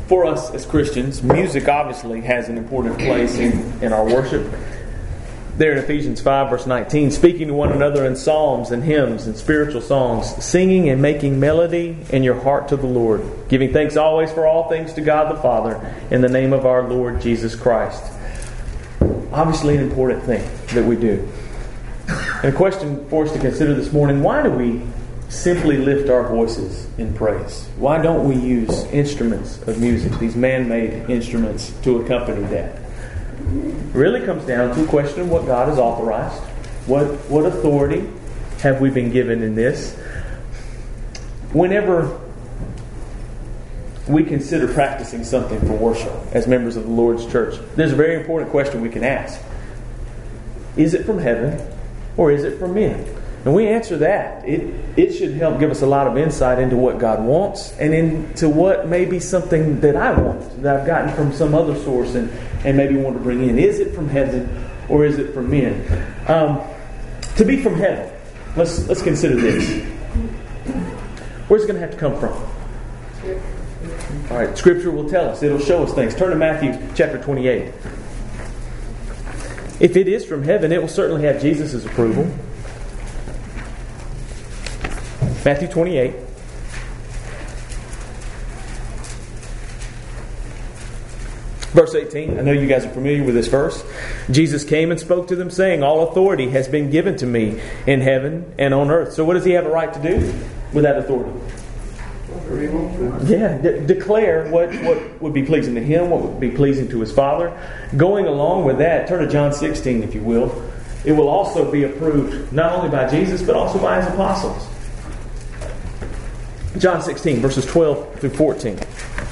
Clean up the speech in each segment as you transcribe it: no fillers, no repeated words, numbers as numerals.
For us as Christians, music obviously has an important place in our worship. There in Ephesians 5 verse 19, speaking to one another in psalms and hymns and spiritual songs, singing and making melody in your heart to the Lord, giving thanks always for all things to God the Father in the name of our Lord Jesus Christ. Obviously an important thing that we do. And a question for us to consider this morning, why do we simply lift our voices in praise? Why don't we use instruments of music, these man-made instruments, to accompany that? It really comes down to a question of what God has authorized. What authority have we been given in this? Whenever we consider practicing something for worship as members of the Lord's church, there's a very important question we can ask. Is it from heaven or is it from men? And we answer that. It should help give us a lot of insight into what God wants and into what may be something that I want, that I've gotten from some other source and maybe want to bring in. Is it from heaven or is it from men? To be from heaven, let's consider this. Where's it going to have to come from? All right, Scripture will tell us. It'll show us things. Turn to Matthew chapter 28. If it is from heaven, it will certainly have Jesus' approval. Matthew 28. Verse 18. I know you guys are familiar with this verse. Jesus came and spoke to them, saying, all authority has been given to me in heaven and on earth. So what does he have a right to do with that authority? Yeah, declare what would be pleasing to him, what would be pleasing to his Father. Going along with that, turn to John 16, if you will. It will also be approved not only by Jesus, but also by his apostles. John 16, verses 12 through 14.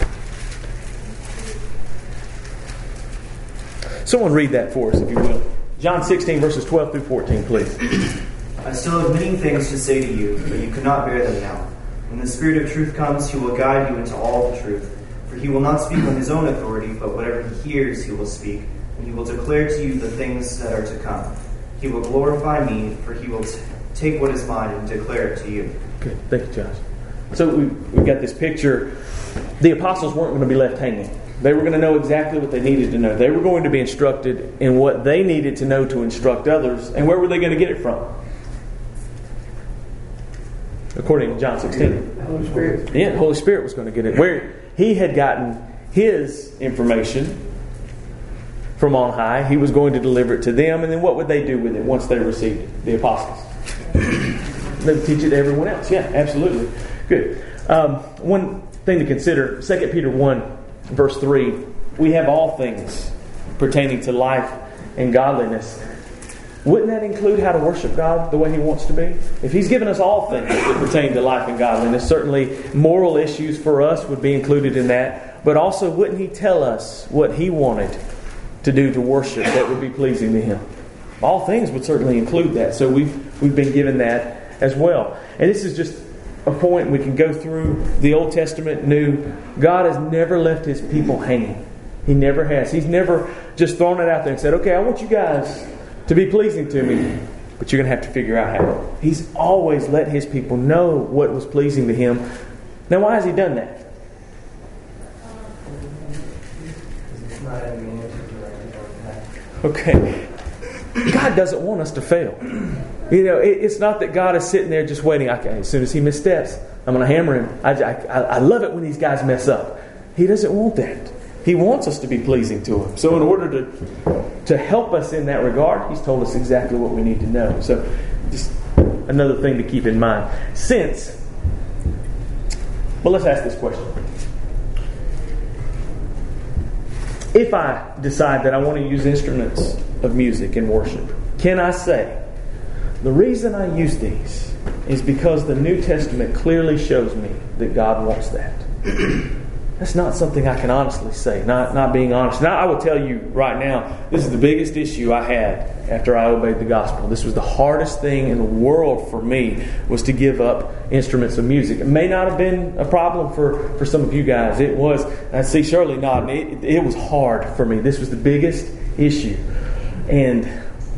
Someone read that for us, if you will. John 16, verses 12 through 14, please. I still have many things to say to you, but you cannot bear them now. When the Spirit of truth comes, he will guide you into all the truth. For he will not speak on his own authority, but whatever he hears he will speak, and he will declare to you the things that are to come. He will glorify me, for he will take what is mine and declare it to you. Good. Thank you, Josh. So we've got this picture. The apostles weren't going to be left hanging. They were going to know exactly what they needed to know. They were going to be instructed in what they needed to know to instruct others. And where were they going to get it from? According to John 16. The Holy Spirit. Yeah, the Holy Spirit was going to get it. Where he had gotten his information from on high, he was going to deliver it to them. And then what would they do with it once they received it? The apostles. They would teach it to everyone else. Yeah, absolutely. Good. One thing to consider, 2 Peter 1, verse 3, we have all things pertaining to life and godliness. Wouldn't that include how to worship God the way he wants to be? If he's given us all things that pertain to life and godliness, certainly moral issues for us would be included in that. But also, wouldn't he tell us what he wanted to do to worship that would be pleasing to him? All things would certainly include that. So we've been given that as well. And this is just a point we can go through the Old Testament, New. God has never left his people hanging. He never has. He's never just thrown it out there and said, okay, I want you guys to be pleasing to me, but you're going to have to figure out how. He's always let his people know what was pleasing to him. Now, why has he done that? Okay. God doesn't want us to fail. You know, it's not that God is sitting there just waiting. Okay, as soon as he missteps, I'm going to hammer him. I love it when these guys mess up. He doesn't want that. He wants us to be pleasing to him. So in order to help us in that regard, he's told us exactly what we need to know. So just another thing to keep in mind. Well, let's ask this question. If I decide that I want to use instruments of music in worship, can I say, the reason I use these is because the New Testament clearly shows me that God wants that? That's not something I can honestly say, not being honest. Now, I will tell you right now, this is the biggest issue I had after I obeyed the gospel. This was the hardest thing in the world for me, was to give up instruments of music. It may not have been a problem for some of you guys. It was, I see Shirley nodding, it was hard for me. This was the biggest issue. And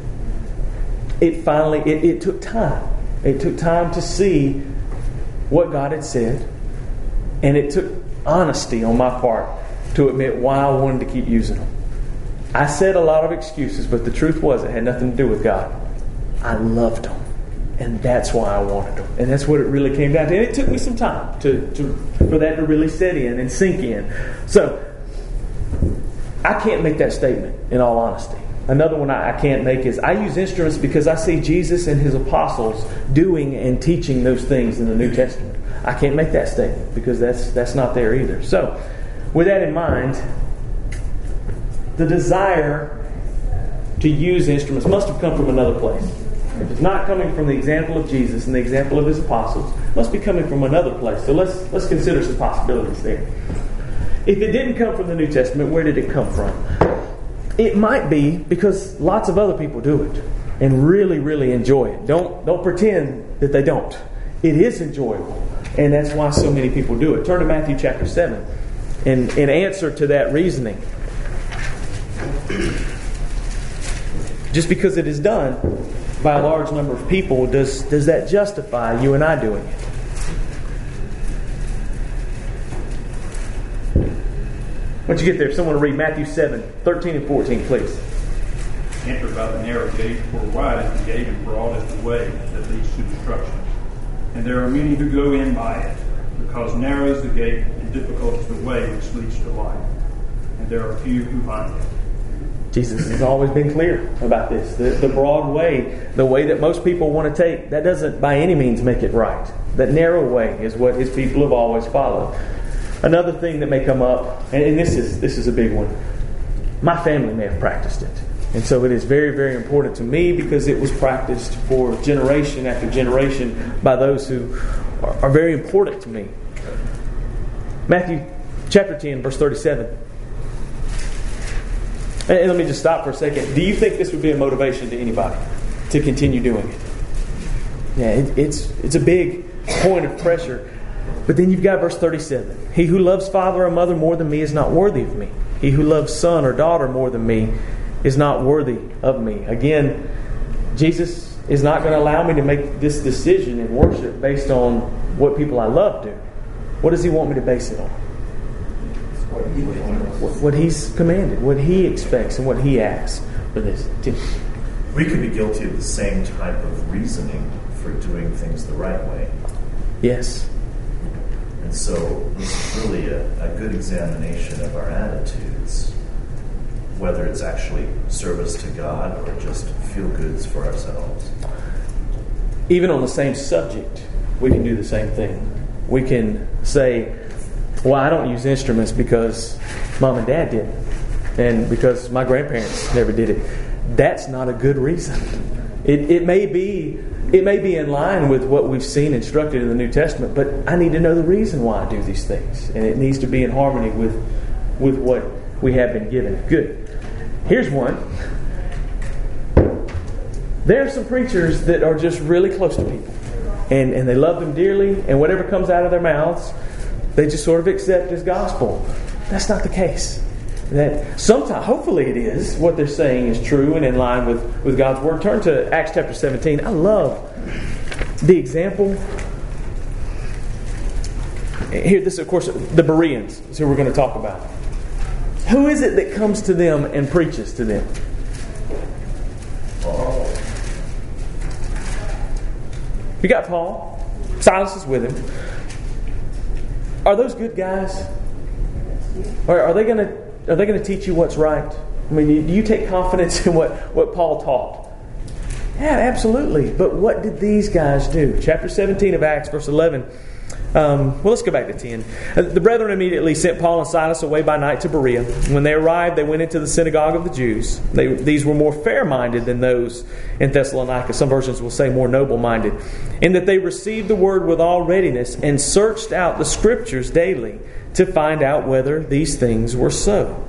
it took time. It took time to see what God had said. And it took honesty on my part to admit why I wanted to keep using them. I said a lot of excuses, but the truth was it had nothing to do with God. I loved them. And that's why I wanted them. And that's what it really came down to. And it took me some time for that to really set in and sink in. So, I can't make that statement, in all honesty. Another one I can't make is, I use instruments because I see Jesus and His apostles doing and teaching those things in the New Testament. I can't make that statement because that's not there either. So, with that in mind, the desire to use instruments must have come from another place. If it's not coming from the example of Jesus and the example of His apostles, it must be coming from another place. So let's consider some possibilities there. If it didn't come from the New Testament, where did it come from? It might be because lots of other people do it and really, really enjoy it. Don't pretend that they don't. It is enjoyable, and that's why so many people do it. Turn to Matthew chapter 7. In answer to that reasoning, just because it is done by a large number of people, does that justify you and I doing it? Once you get there, someone read Matthew 7, 13 and 14, please. Enter by the narrow gate, for wide is the gate and broad is the way that leads to destruction. And there are many who go in by it, because narrow is the gate and difficult is the way which leads to life. And there are few who find it. Jesus has always been clear about this. The broad way, the way that most people want to take, that doesn't by any means make it right. That narrow way is what His people have always followed. Another thing that may come up, and this is a big one. My family may have practiced it. And so it is very, very important to me because it was practiced for generation after generation by those who are very important to me. Matthew chapter 10, verse 37. And let me just stop for a second. Do you think this would be a motivation to anybody to continue doing it? Yeah, it's a big point of pressure. But then you've got verse 37. He who loves father or mother more than me is not worthy of me. He who loves son or daughter more than me is not worthy of me. Again, Jesus is not going to allow me to make this decision in worship based on what people I love do. What does He want me to base it on? What He's commanded, what He expects, and what He asks for this. We could be guilty of the same type of reasoning for doing things the right way. Yes. And so this is really a good examination of our attitudes, whether it's actually service to God or just feel-goods for ourselves. Even on the same subject, we can do the same thing. We can say, well, I don't use instruments because Mom and Dad did, and because my grandparents never did it. That's not a good reason. It may be in line with what we've seen instructed in the New Testament, but I need to know the reason why I do these things, and it needs to be in harmony with what we have been given. Good. Here's one. There are some preachers that are just really close to people, and they love them dearly, and whatever comes out of their mouths, they just sort of accept as gospel. That's not the case. That sometimes, hopefully it is, what they're saying is true and in line with God's Word. Turn to Acts chapter 17. I love the example. Here, this is, of course, the Bereans. That's who we're going to talk about. Who is it that comes to them and preaches to them? Paul. You got Paul. Silas is with him. Are those good guys? Or are they going to teach you what's right? I mean, do you take confidence in what Paul taught? Yeah, absolutely. But what did these guys do? Chapter 17 of Acts, verse 11. Well, let's go back to 10. The brethren immediately sent Paul and Silas away by night to Berea. When they arrived, they went into the synagogue of the Jews. These were more fair-minded than those in Thessalonica. Some versions will say more noble-minded. In that they received the word with all readiness and searched out the Scriptures daily to find out whether these things were so.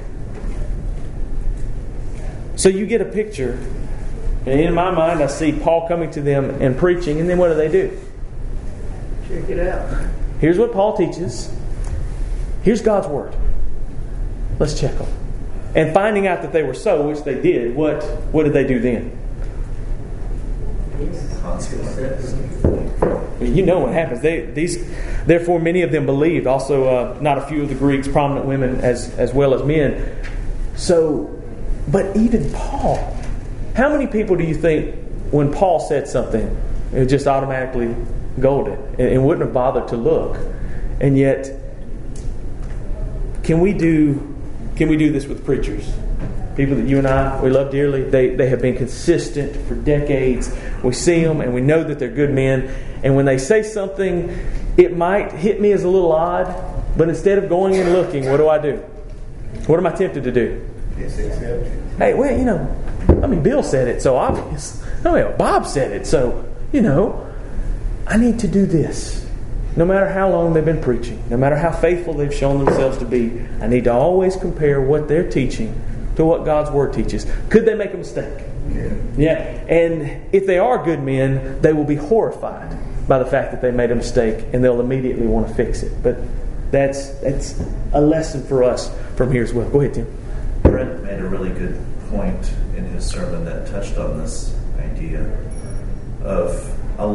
So you get a picture. And in my mind, I see Paul coming to them and preaching. And then what do? Check it out. Here's what Paul teaches. Here's God's Word. Let's check them. And finding out that they were so, which they did, what did they do then? consequences. You know what happens. Therefore, many of them believed. Also, not a few of the Greeks, prominent women as well as men. So, but even Paul, how many people do you think, when Paul said something, it just automatically golden and wouldn't have bothered to look? And yet, can we do this with preachers? People that you and I, we love dearly. They have been consistent for decades. We see them and we know that they're good men. And when they say something, it might hit me as a little odd. But instead of going and looking, what do? What am I tempted to do? Hey, well, Bill said it, so obvious. No, Bob said it, so, I need to do this. No matter how long they've been preaching, no matter how faithful they've shown themselves to be, I need to always compare what they're teaching to what God's Word teaches. Could they make a mistake? Yeah. And if they are good men, they will be horrified by the fact that they made a mistake, and they'll immediately want to fix it. But that's a lesson for us from here as well. Go ahead, Tim. Brent made a really good point in his sermon that touched on this idea of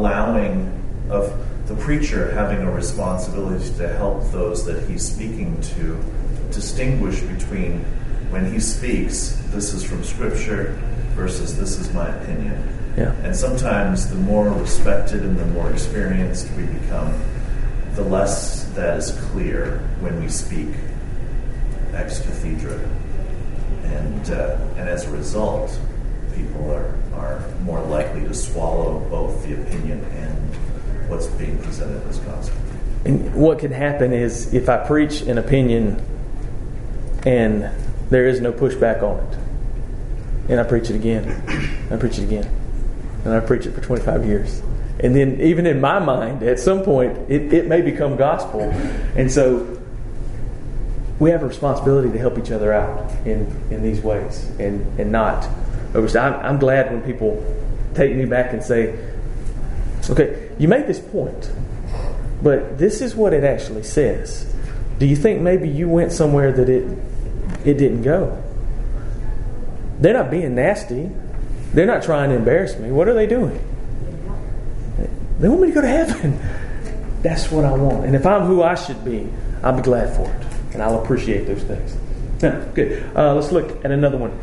the preacher having a responsibility to help those that he's speaking to distinguish between, when he speaks, this is from Scripture versus this is my opinion. Yeah. And sometimes the more respected and the more experienced we become, the less that is clear when we speak ex cathedra. And as a result, people are more likely to swallow both the opinion and what's being presented as gospel. And what can happen is, if I preach an opinion and there is no pushback on it, and I preach it again, and I preach it for 25 years. And then even in my mind, at some point, it may become gospel. And so we have a responsibility to help each other out in these ways and not overstep. I'm glad when people take me back and say, okay, you made this point, but this is what it actually says. Do you think maybe you went somewhere that it didn't go? They're not being nasty. They're not trying to embarrass me. What are they doing? They want me to go to heaven. That's what I want. And if I'm who I should be, I'll be glad for it. And I'll appreciate those things. Good. Let's look at another one.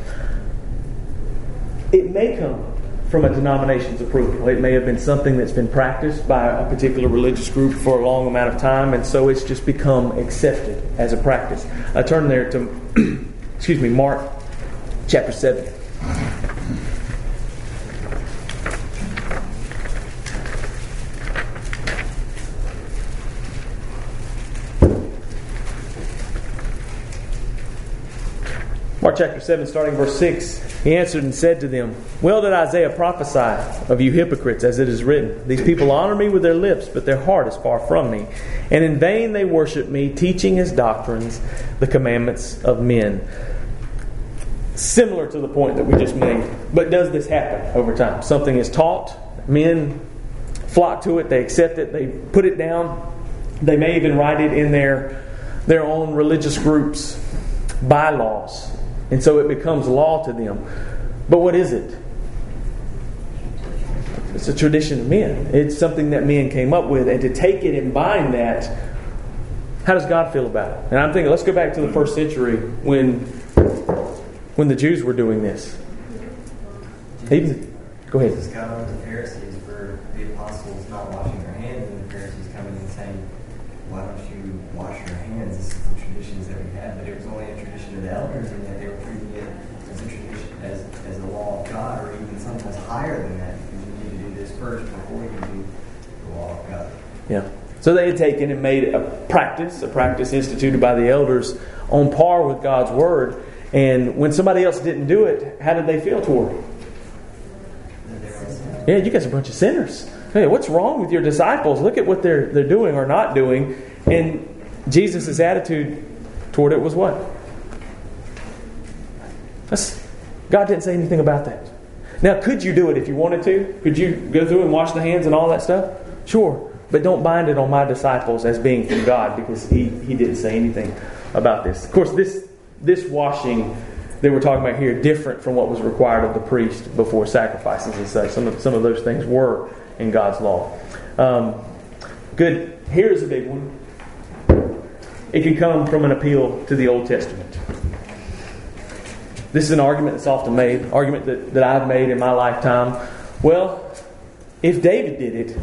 It may come from a denomination's approval. It may have been something that's been practiced by a particular religious group for a long amount of time, and so it's just become accepted as a practice. I turn there to Mark chapter 7. Mark chapter 7, starting verse 6. He answered and said to them, "Well did Isaiah prophesy of you hypocrites, as it is written, These people honor me with their lips, but their heart is far from me. And in vain they worship me, teaching as doctrines the commandments of men." Similar to the point that we just made. But does this happen over time? Something is taught, men flock to it, they accept it, they put it down. They may even write it in their own religious groups' bylaws. And so it becomes law to them. But what is it? It's a tradition of men. It's something that men came up with. And to take it and bind that, how does God feel about it? And I'm thinking, let's go back to the first century when the Jews were doing this. Go ahead. Jesus got on the Pharisees for the apostles not washing their hands, and the Pharisees coming and saying, "Why don't you wash your hands? This is the traditions that we had." But it was only a tradition of the elders, and yet they were treating it as a tradition, as the law of God, or even sometimes higher than that, because you need to do this first before you do the law of God. Yeah. So they had taken and made a practice instituted by the elders on par with God's Word. And when somebody else didn't do it, how did they feel toward it? Yeah, you guys are a bunch of sinners. Hey, what's wrong with your disciples? Look at what they're doing or not doing. And Jesus' attitude toward it was what? God didn't say anything about that. Now, could you do it if you wanted to? Could you go through and wash the hands and all that stuff? Sure. But don't bind it on my disciples as being from God, because He didn't say anything about this. Of course, this washing that we're talking about here different from what was required of the priest before sacrifices and such. Some of those things were in God's law. Good. Here's a big one. It can come from an appeal to the Old Testament. This is an argument that's often made, argument that I've made in my lifetime. Well, if David did it,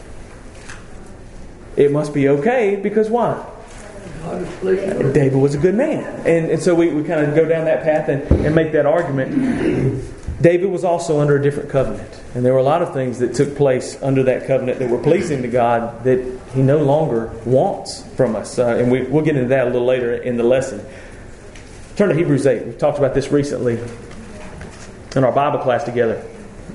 it must be okay, because why? David was a good man. And so we kind of go down that path and make that argument. David was also under a different covenant. And there were a lot of things that took place under that covenant that were pleasing to God that He no longer wants from us. And we'll get into that a little later in the lesson. Turn to Hebrews 8. We've talked about this recently in our Bible class together.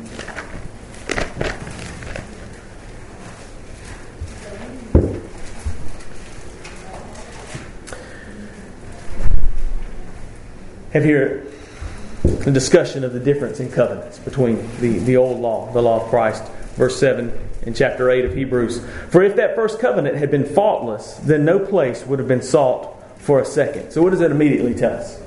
Have here a discussion of the difference in covenants between the old law, the law of Christ. Verse 7 in chapter 8 of Hebrews. For if that first covenant had been faultless, then no place would have been sought for a second. So what does that immediately tell us?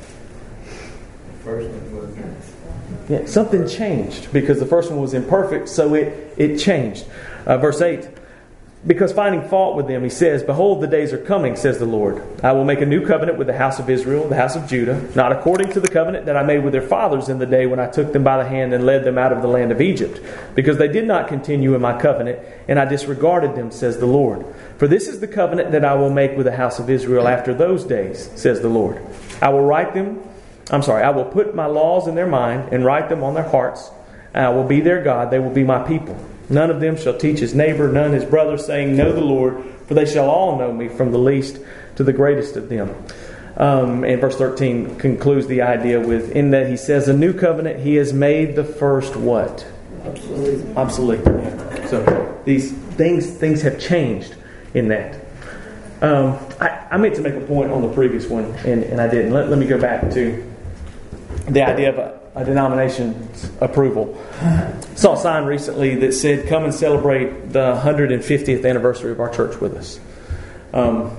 Yeah, something changed because the first one was imperfect, so it changed. Verse 8. Because finding fault with them, he says, Behold, the days are coming, says the Lord. I will make a new covenant with the house of Israel, the house of Judah, not according to the covenant that I made with their fathers in the day when I took them by the hand and led them out of the land of Egypt, because they did not continue in my covenant, and I disregarded them, says the Lord. For this is the covenant that I will make with the house of Israel after those days, says the Lord. I will put my laws in their mind and write them on their hearts. And I will be their God, they will be my people. None of them shall teach his neighbor, none his brother, saying, Know the Lord, for they shall all know me, from the least to the greatest of them. And verse 13 concludes the idea with, in that he says, a new covenant, he has made the first what? Obsolete. So these things have changed in that. I meant to make a point on the previous one, and I didn't. Let me go back to the idea of a denomination's approval. Saw a sign recently that said, come and celebrate the 150th anniversary of our church with us. And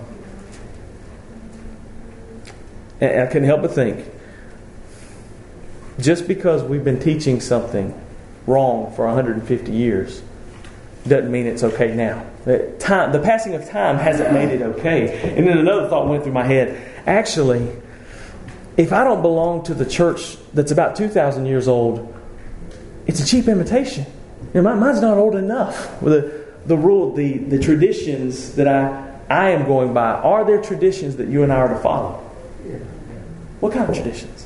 I couldn't help but think, just because we've been teaching something wrong for 150 years doesn't mean it's okay now. The passing of time hasn't made it okay. And then another thought went through my head. Actually, if I don't belong to the church that's about 2,000 years old, it's a cheap imitation. Mine's not old enough. The traditions that I am going by, are there traditions that you and I are to follow? Yeah. What kind of traditions?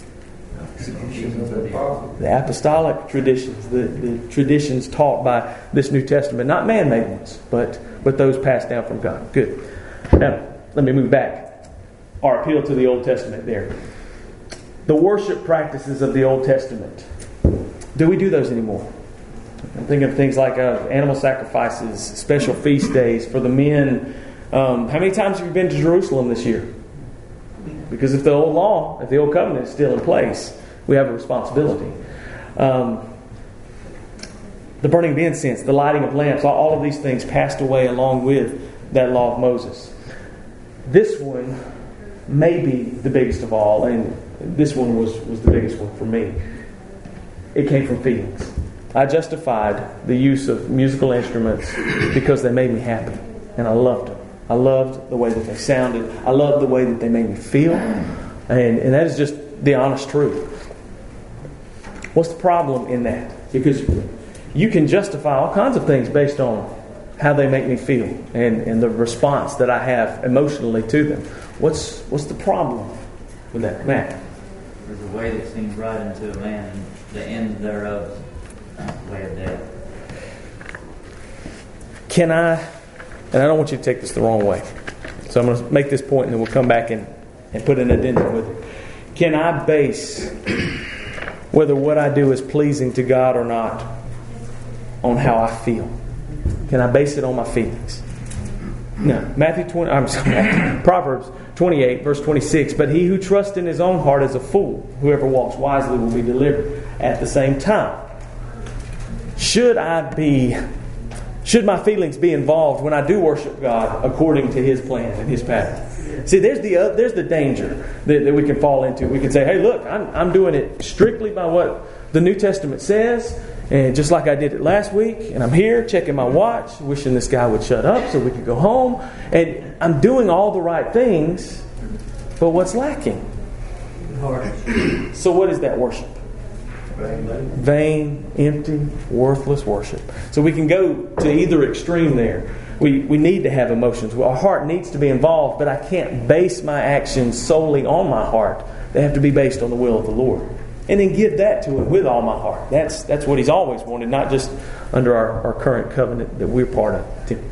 The apostolic traditions, the traditions taught by this New Testament, not man-made ones, but those passed down from God. Good. Now, let me move back. Our appeal to the Old Testament there. The worship practices of the Old Testament. Do we do those anymore? I'm thinking of things like animal sacrifices, special feast days for the men. How many times have you been to Jerusalem this year? Because if the old law, if the old covenant is still in place, we have a responsibility. The burning of incense, the lighting of lamps, all of these things passed away along with that law of Moses. This one may be the biggest of all, and this one was the biggest one for me. It came from feelings. I justified the use of musical instruments because they made me happy, and I loved them. I loved the way that they sounded. I loved the way that they made me feel, and that is just the honest truth. What's the problem in that? Because you can justify all kinds of things based on how they make me feel and the response that I have emotionally to them. What's the problem with that, Matt? There's a way that seems right unto a man, and the end thereof is the way of death. Can I, and I don't want you to take this the wrong way, so I'm going to make this point and then we'll come back and put an addendum with it. Can I base whether what I do is pleasing to God or not on how I feel? Can I base it on my feelings? No. Proverbs 28, verse 26. But he who trusts in his own heart is a fool. Whoever walks wisely will be delivered. At the same time, should I be Should my feelings be involved when I do worship God according to His plan and His pattern? See, there's the danger that we can fall into. We can say, hey, look, I'm doing it strictly by what the New Testament says, and just like I did it last week, and I'm here checking my watch, wishing this guy would shut up so we could go home, and I'm doing all the right things, but what's lacking? So what is that worship? Vain, empty, worthless worship. So we can go to either extreme there. We need to have emotions. Our heart needs to be involved, but I can't base my actions solely on my heart. They have to be based on the will of the Lord. And then give that to Him with all my heart. That's what He's always wanted, not just under our current covenant that we're part of. Tim.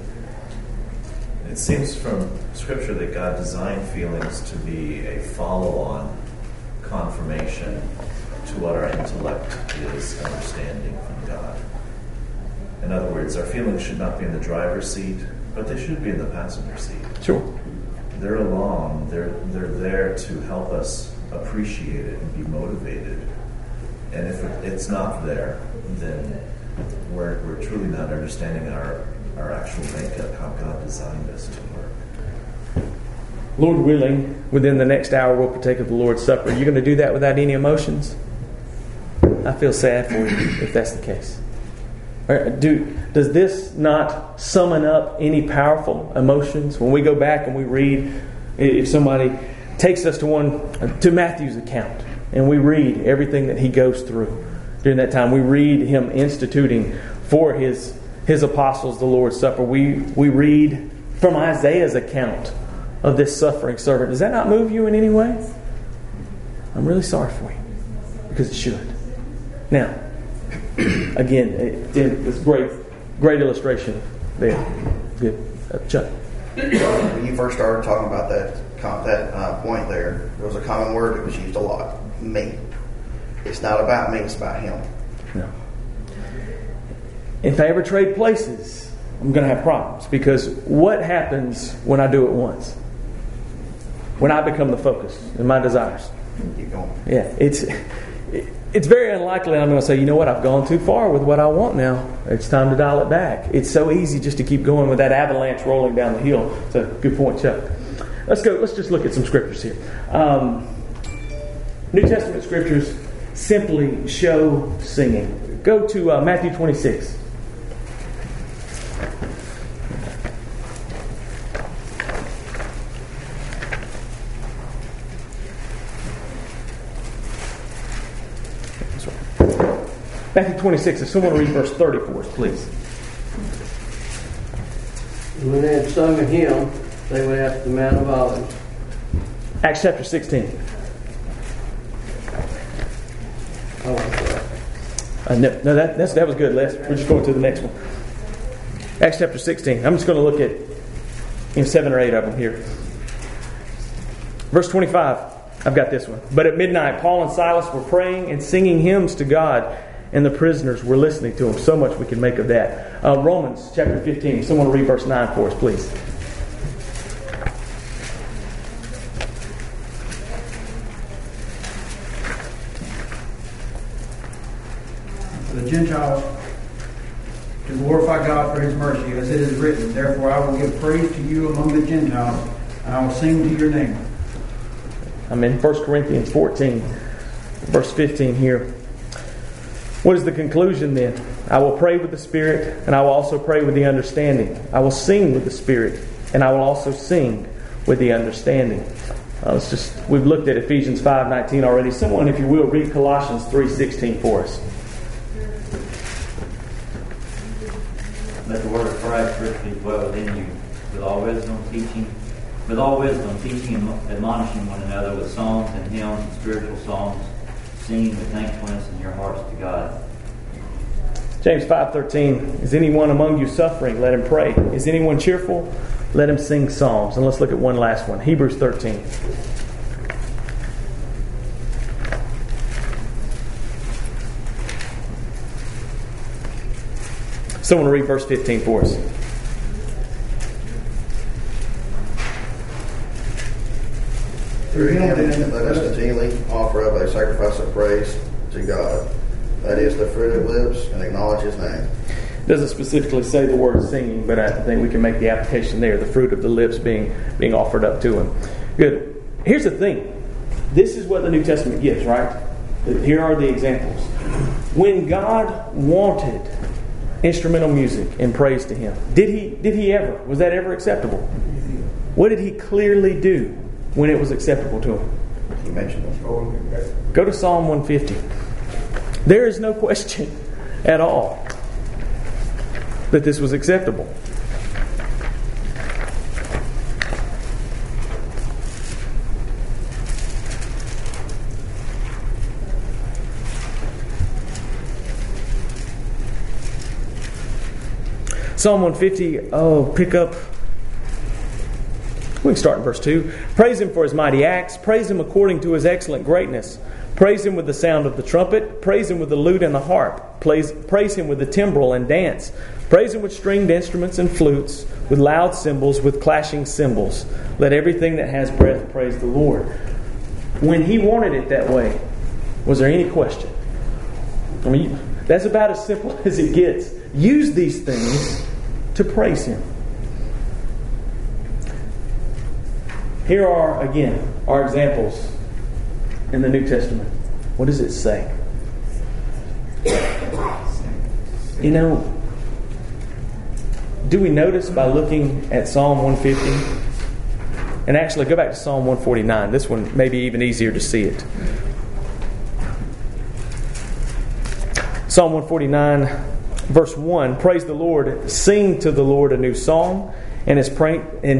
It seems from Scripture that God designed feelings to be a follow-on confirmation to what our intellect is understanding from God. In other words, our feelings should not be in the driver's seat, but they should be in the passenger seat. Sure. They're along. They're there to help us appreciate it and be motivated. And if it's not there, then we're truly not understanding our actual makeup, how God designed us to work. Lord willing, within the next hour we'll partake of the Lord's Supper. Are you going to do that without any emotions? I feel sad for you if that's the case. Does this not summon up any powerful emotions? When we go back and we read, if somebody takes us to Matthew's account, and we read everything that he goes through during that time, we read him instituting for his apostles the Lord's Supper. We read from Isaiah's account of this suffering servant. Does that not move you in any way? I'm really sorry for you, because it should. Now, again, this great illustration there. Good. Chuck. When you first started talking about that point there was a common word that was used a lot. Me. It's not about me, it's about Him. No. If I ever trade places, I'm going to have problems, because what happens when I do it once? When I become the focus in my desires. Keep going. Yeah, it's very unlikely I'm going to say, you know what, I've gone too far with what I want now. It's time to dial it back. It's so easy just to keep going with that avalanche rolling down the hill. So, good point, Chuck. Let's just look at some scriptures here. New Testament scriptures simply show singing. Go to Matthew 26. Matthew 26, if someone read verse 30 for us, please. When they had sung a hymn, they went out to the Mount of Olives. Acts chapter 16. Oh, No, that was good, Les. We're just going to the next one. Acts chapter 16. I'm just going to look at 7 or 8 of them here. Verse 25. I've got this one. But at midnight, Paul and Silas were praying and singing hymns to God, and the prisoners were listening to them. So much we can make of that. Romans chapter 15. Someone read verse 9 for us, please. The Gentiles to glorify God for His mercy, as it is written, therefore I will give praise to you among the Gentiles, and I will sing to your name. I'm in 1 Corinthians 14, verse 15 here. What is the conclusion then? I will pray with the Spirit, and I will also pray with the understanding. I will sing with the Spirit, and I will also sing with the understanding. We've looked at Ephesians 5:19 already. Someone, if you will, read Colossians 3:16 for us. Let the word of Christ richly dwell within you, with all wisdom teaching and admonishing one another with psalms and hymns and spiritual songs, singing with thankfulness in your hearts to God. James 5:13. Is anyone among you suffering? Let him pray. Is anyone cheerful? Let him sing psalms. And let's look at one last one. Hebrews 13. Someone read verse 15 for us. Through Him, then, let us continually offer up a sacrifice of praise to God. That is the fruit of lips, and acknowledge His name. It doesn't specifically say the word singing, but I think we can make the application there. The fruit of the lips being offered up to Him. Good. Here's the thing. This is what the New Testament gives, right? Here are the examples. When God wanted instrumental music and praise to Him, did He ever? Was that ever acceptable? What did He clearly do when it was acceptable to Him? He mentioned it. Go to Psalm 150. There is no question at all that this was acceptable. Psalm 150, pick up. We can start in verse 2. Praise Him for His mighty acts. Praise Him according to His excellent greatness. Praise Him with the sound of the trumpet. Praise Him with the lute and the harp. Praise Him with the timbrel and dance. Praise Him with stringed instruments and flutes, with loud cymbals, with clashing cymbals. Let everything that has breath praise the Lord. When He wanted it that way, was there any question? I mean, that's about as simple as it gets. Use these things to praise Him. Here are, again, our examples in the New Testament. What does it say? You know, do we notice by looking at Psalm 150? And actually, go back to Psalm 149. This one may be even easier to see it. Psalm 149, verse 1. Praise the Lord. Sing to the Lord a new song, and His praise in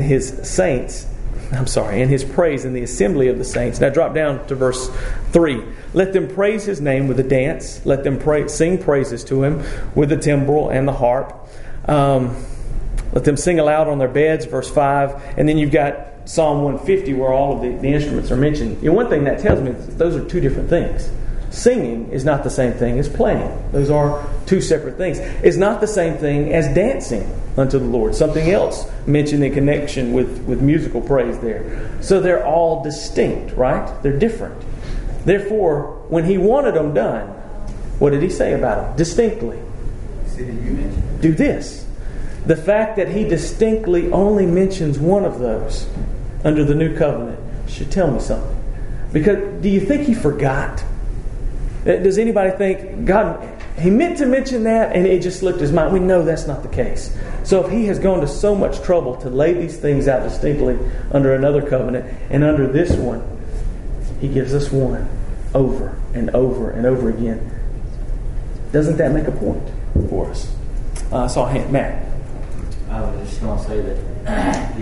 His praise in the assembly of the saints. Now drop down to verse 3. Let them praise His name with a dance. Let them sing praises to Him with the timbrel and the harp. Let them sing aloud on their beds, verse 5. And then you've got Psalm 150 where all of the instruments are mentioned. You know, one thing that tells me is those are two different things. Singing is not the same thing as playing. Those are two separate things. It's not the same thing as dancing unto the Lord. Something else mentioned in connection with musical praise there. So they're all distinct, right? They're different. Therefore, when He wanted them done, what did He say about them? Distinctly. Do this. The fact that He distinctly only mentions one of those under the new covenant should tell me something. Because do you think He forgot? Does anybody think God, He meant to mention that and it just slipped His mind? We know that's not the case. So if He has gone to so much trouble to lay these things out distinctly under another covenant and under this one, He gives us one over and over and over again. Doesn't that make a point for us? I saw a hand. Matt. I was just going to say that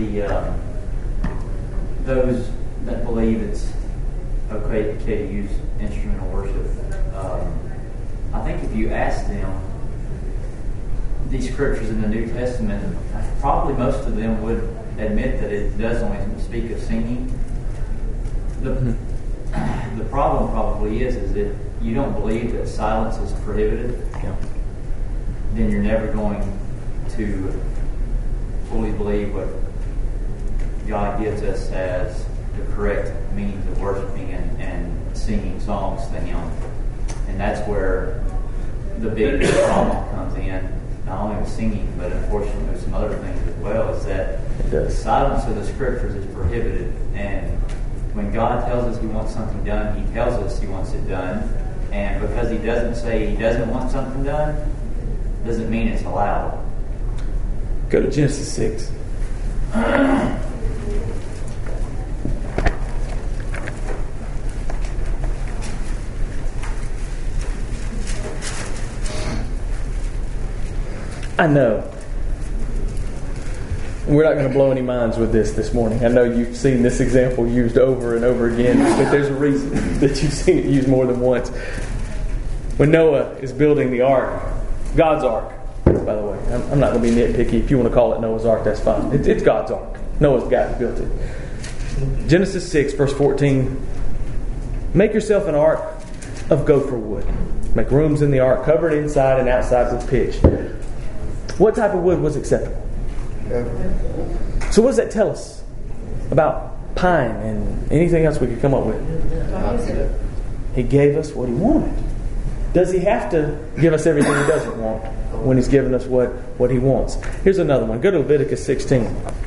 those that believe it's okay to use instrumental worship, I think if you ask them these scriptures in the New Testament, probably most of them would admit that it does only speak of singing. The problem probably is that you don't believe that silence is prohibited. Yeah. Then you're never going to fully believe what God gives us as the correct means of worshiping and singing songs to Him. And that's where the big problem comes in, not only with singing, but unfortunately with some other things as well, is that the silence of the Scriptures is prohibited. And when God tells us He wants something done, He tells us He wants it done. And because He doesn't say He doesn't want something done, doesn't mean it's allowed. Go to Genesis 6. I know. We're not going to blow any minds with this morning. I know you've seen this example used over and over again, but there's a reason that you've seen it used more than once. When Noah is building the ark, God's ark, by the way. I'm not going to be nitpicky. If you want to call it Noah's ark, that's fine. It's God's ark. Noah's the guy who built it. Genesis 6, verse 14. Make yourself an ark of gopher wood. Make rooms in the ark, covered inside and outside with pitch. What type of wood was acceptable? So what does that tell us about pine and anything else we could come up with? He gave us what He wanted. Does He have to give us everything He doesn't want? when He's given us what He wants. Here's another one. Go to Leviticus 16.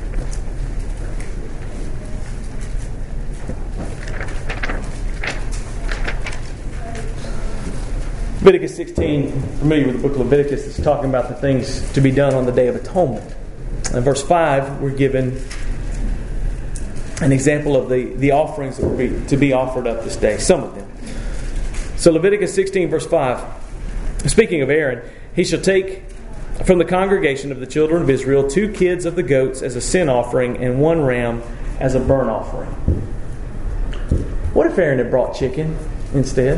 Leviticus 16, familiar with the book of Leviticus, it's talking about the things to be done on the Day of Atonement. In verse 5, we're given an example of the offerings that were to be offered up this day, some of them. So Leviticus 16, verse 5, speaking of Aaron, he shall take from the congregation of the children of Israel 2 kids of the goats as a sin offering and 1 ram as a burnt offering. What if Aaron had brought chicken instead?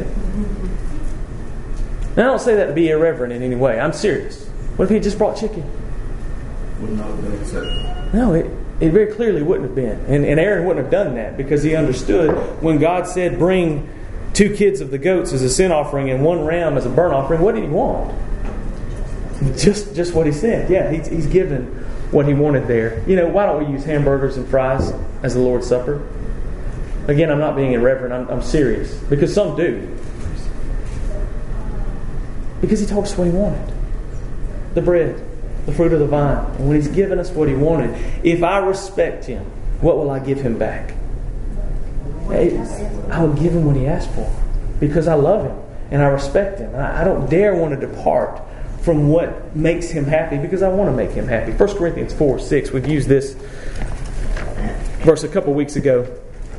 And I don't say that to be irreverent in any way. I'm serious. What if he just brought chicken? Would not have been acceptable. No, it very clearly wouldn't have been. And Aaron wouldn't have done that because he understood when God said bring 2 kids of the goats as a sin offering and 1 ram as a burnt offering, what did He want? Just what He said. Yeah, he's given what He wanted there. You know, why don't we use hamburgers and fries as the Lord's Supper? Again, I'm not being irreverent. I'm serious. Because some do. Because He told us what He wanted. The bread, the fruit of the vine. And when He's given us what He wanted, if I respect Him, what will I give Him back? I will give Him what He asked for. Because I love Him and I respect Him. I don't dare want to depart from what makes Him happy because I want to make Him happy. 1 Corinthians 4:6. We've used this verse a couple weeks ago.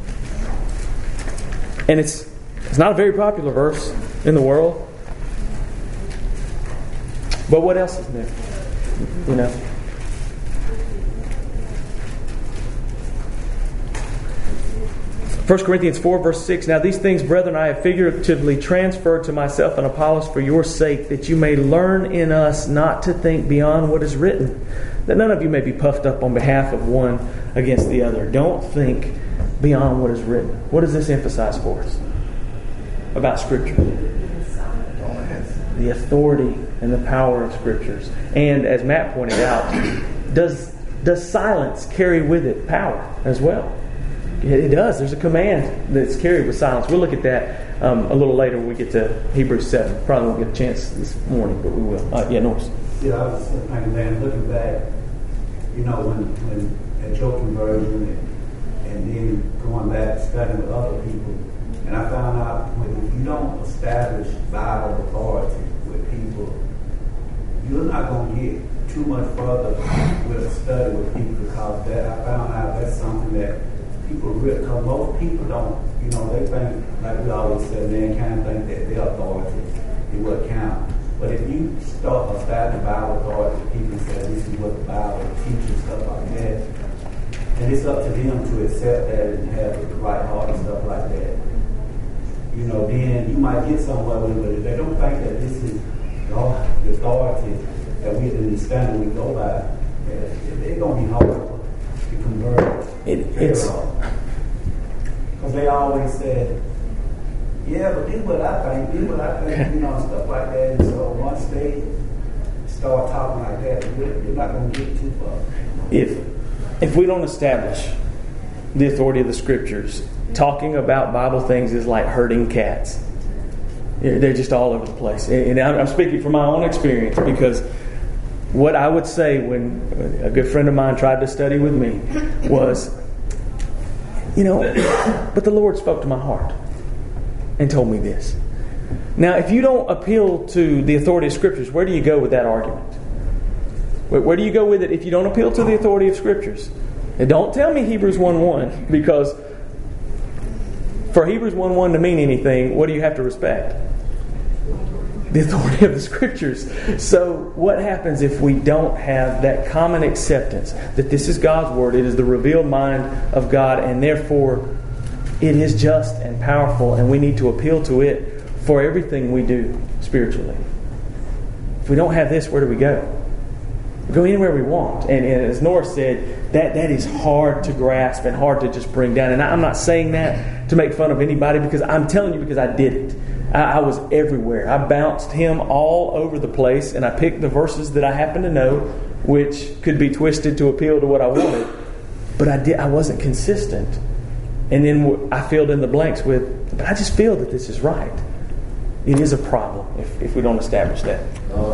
And it's not a very popular verse in the world. But what else is there? You know. 1 Corinthians 4 verse 6. Now these things, brethren, I have figuratively transferred to myself and Apollos for your sake, that you may learn in us not to think beyond what is written, that none of you may be puffed up on behalf of one against the other. Don't think beyond what is written. What does this emphasize for us about Scripture? The authority and the power of Scriptures. And as Matt pointed out, does silence carry with it power as well? It does. There's a command that's carried with silence. We'll look at that a little later when we get to Hebrews 7. Probably won't get a chance this morning, but we will. Norris. Yeah, I was thinking, man, looking back, you know, when at your conversion and then going back studying with other people, and I found out if you don't establish Bible authority with people, you're not going to get too much further with a study with people, because that I found out that's something that people really, because most people don't, you know, they think, like we always said, mankind think that their authority is what counts. But if you start establishing Bible authority, people say this is what the Bible teaches, stuff like that, and it's up to them to accept that and have the right heart and stuff like that. You know, then you might get somewhere with it, but if they don't think that this is the authority that we understand we go by, it's going to be hard to convert. Because they always said, yeah, but this is what I think, you know, stuff like that. And so once they start talking like that, you're not going to get too far. If we don't establish the authority of the Scriptures, talking about Bible things is like herding cats. They're just all over the place. And I'm speaking from my own experience, because what I would say when a good friend of mine tried to study with me was, you know, but the Lord spoke to my heart and told me this. Now, if you don't appeal to the authority of Scriptures, where do you go with that argument? Where do you go with it if you don't appeal to the authority of Scriptures? And don't tell me Hebrews 1:1, because for Hebrews 1:1 to mean anything, what do you have to respect? The authority of the Scriptures. So what happens if we don't have that common acceptance that this is God's Word, it is the revealed mind of God, and therefore it is just and powerful, and we need to appeal to it for everything we do spiritually? If we don't have this, where do we go? We go anywhere we want. And as Norris said, that is hard to grasp and hard to just bring down. And I'm not saying that to make fun of anybody, because I'm telling you because I did it. I was everywhere. I bounced him all over the place, and I picked the verses that I happened to know, which could be twisted to appeal to what I wanted. But I wasn't consistent. And then I filled in the blanks with, but I just feel that this is right. It is a problem if we don't establish that.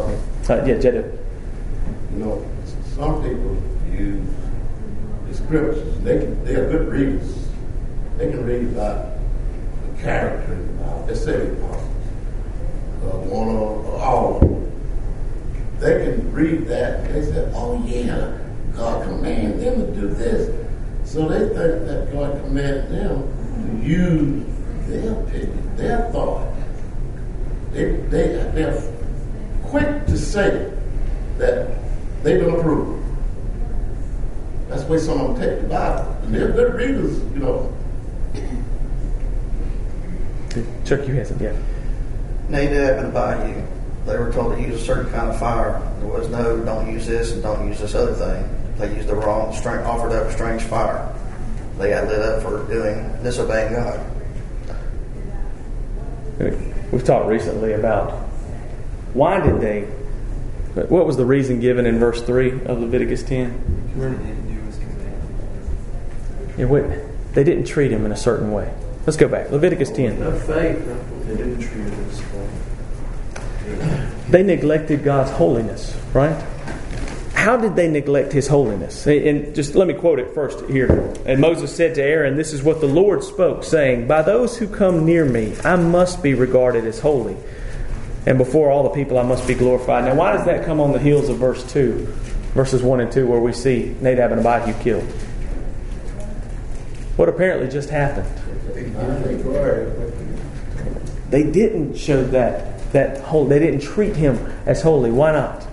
Yeah, Jada. You know, some people use the scriptures. They are good readers. They can read about the character in the Bible. Let's say the apostles, one or all of them. They can read that and they say, "Oh yeah, God commanded them to do this." So they think that God commanded them to use their opinion, their thought. They're quick to say that they don't approve. That's the way some of them take the Bible. And they're good readers, you know. Chuck, you had some, yeah. Nadab and Abihu, they were told to use a certain kind of fire. There was no, don't use this and don't use this other thing. They used the wrong, offered up a strange fire. They got lit up for disobeying God. We've talked recently about why did they, what was the reason given in verse 3 of Leviticus 10? They didn't treat him in a certain way. Let's go back. Leviticus 10. No faith. They didn't treat him as well. They neglected God's holiness, right? How did they neglect His holiness? And just let me quote it first here. And Moses said to Aaron, "This is what the Lord spoke, saying, by those who come near me, I must be regarded as holy. And before all the people, I must be glorified." Now, why does that come on the heels of verse 2, verses 1 and 2, where we see Nadab and Abihu killed? What apparently just happened? They didn't show that whole. They didn't treat him as holy. Why not?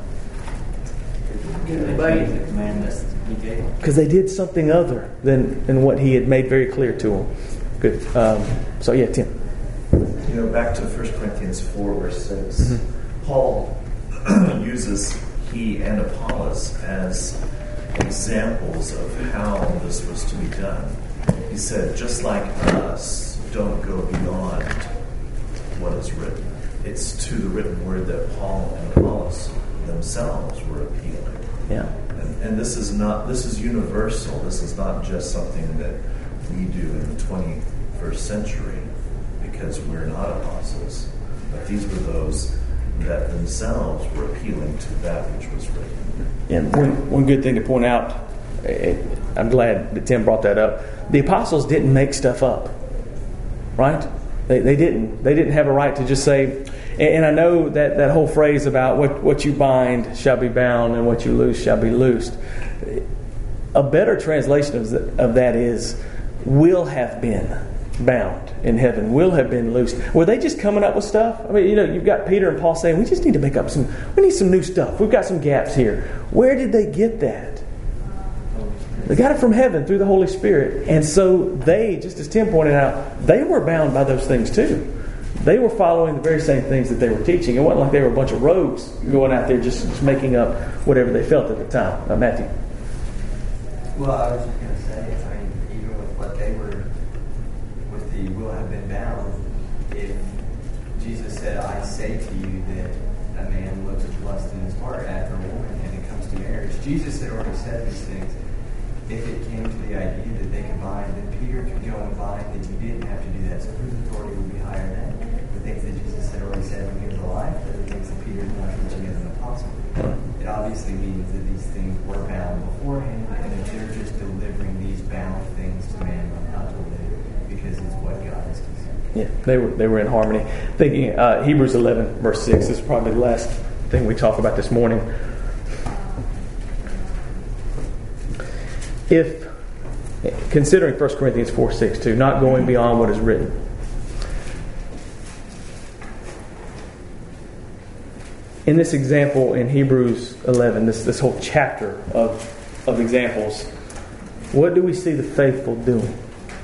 Because they did something other than what he had made very clear to them. Good. So yeah, Tim. You know, back to 1 Corinthians 4, verse 6. Paul uses he and Apollos as examples of how this was to be done. He said, just like us, don't go beyond what is written. It's to the written word that Paul and Apollos themselves were appealing. Yeah. And this is universal. This is not just something that we do in the 21st century because we're not apostles. But these were those that themselves were appealing to that which was written. And one good thing to point out, I'm glad that Tim brought that up. The apostles didn't make stuff up, right? They didn't have a right to just say. And I know that whole phrase about what you bind shall be bound and what you loose shall be loosed. A better translation of that is will have been bound in heaven, will have been loosed. Were they just coming up with stuff? I mean, you've got Peter and Paul saying, we just need to make up we need some new stuff. We've got some gaps here. Where did they get that? They got it from heaven through the Holy Spirit. And so they, just as Tim pointed out, they were bound by those things too. They were following the very same things that they were teaching. It wasn't like they were a bunch of rogues going out there just making up whatever they felt at the time. Matthew. Well, I was just going to say, even with what they were, with the will have been bound, if Jesus said, I say to you that a man looks with lust in his heart after a woman and it comes to marriage, Jesus had already said these things. If it came to the idea that they could bind, then Peter could go and bind, that you didn't have to do that. So whose authority would be higher than? The things that Jesus had already said when he was alive, or the things that Peter was not teaching as an apostle? It obviously means that these things were bound beforehand, and that they're just delivering these bound things to man on how to live, because it's what God is concerned. Yeah, they were in harmony. Thinking Hebrews 11, verse 6 is probably the last thing we talk about this morning. If, considering 1 Corinthians 4:6 too, not going beyond what is written. In this example in Hebrews 11, this whole chapter of examples, what do we see the faithful doing?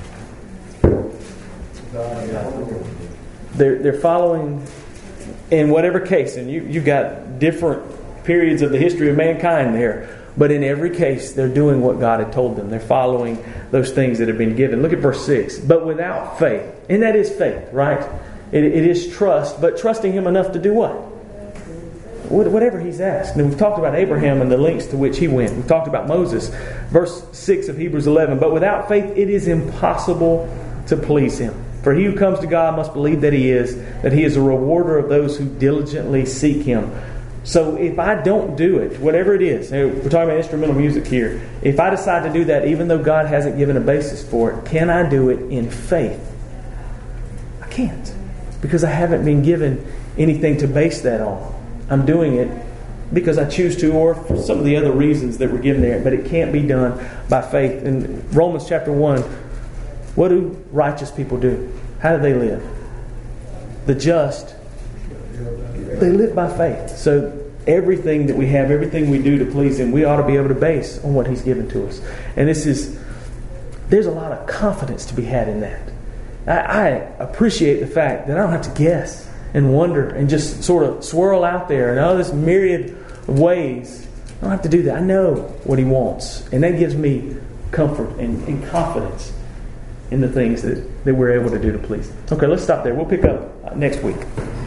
They're following, in whatever case, and you've got different periods of the history of mankind there. But in every case, they're doing what God had told them. They're following those things that have been given. Look at verse 6. But without faith, and that is faith, right? It is trust, but trusting Him enough to do what? Whatever He's asked. And we've talked about Abraham and the lengths to which he went. We've talked about Moses. Verse 6 of Hebrews 11. But without faith, it is impossible to please Him. For he who comes to God must believe that He is a rewarder of those who diligently seek Him. So if I don't do it, whatever it is, we're talking about instrumental music here. If I decide to do that, even though God hasn't given a basis for it, can I do it in faith? I can't, because I haven't been given anything to base that on. I'm doing it because I choose to, or for some of the other reasons that were given there. But it can't be done by faith. In Romans chapter 1, what do righteous people do? How do they live? The just, they live by faith. So everything that we have, everything we do to please Him, we ought to be able to base on what He's given to us. And there's a lot of confidence to be had in that. I appreciate the fact that I don't have to guess and wonder and just sort of swirl out there and all this myriad of ways. I don't have to do that. I know what He wants. And that gives me comfort and confidence in the things that we're able to do to please Him. Okay, let's stop there. We'll pick up next week.